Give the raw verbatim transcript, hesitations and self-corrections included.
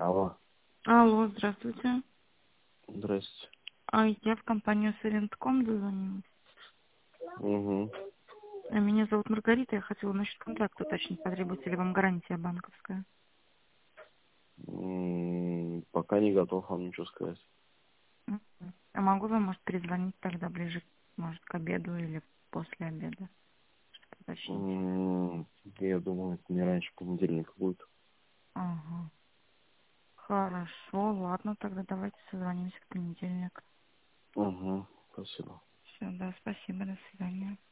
Алло, Алло, здравствуйте. здрасте. А я в компанию Silent точка ком дозвонилась. Угу. А Меня зовут Маргарита, я хотела насчет контракта уточнить, потребуется ли вам гарантия банковская. М, Пока не готов вам ничего сказать. Мгм. А могу вам, может, перезвонить тогда ближе, может, к обеду или после обеда, чтобы уточнить? М, Я думаю, это не раньше понедельника будет. Ага. Хорошо, ладно, тогда давайте созвонимся в понедельник. Угу, спасибо. Все, да, спасибо, до свидания.